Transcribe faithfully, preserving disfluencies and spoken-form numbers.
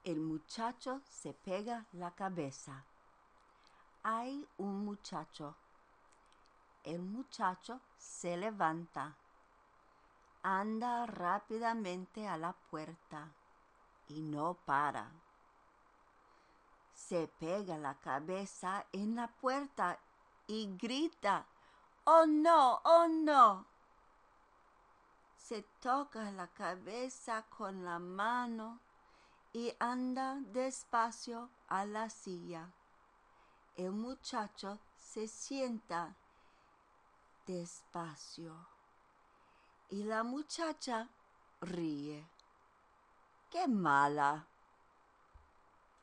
El muchacho se pega la cabeza. Hay un muchacho. El muchacho se levanta. Anda rápidamente a la puerta y no para. Se pega la cabeza en la puerta y grita: ¡Oh no! ¡Oh no! Se toca la cabeza con la mano y anda despacio a la silla. El muchacho se sienta despacio y la muchacha ríe. ¡Qué mala!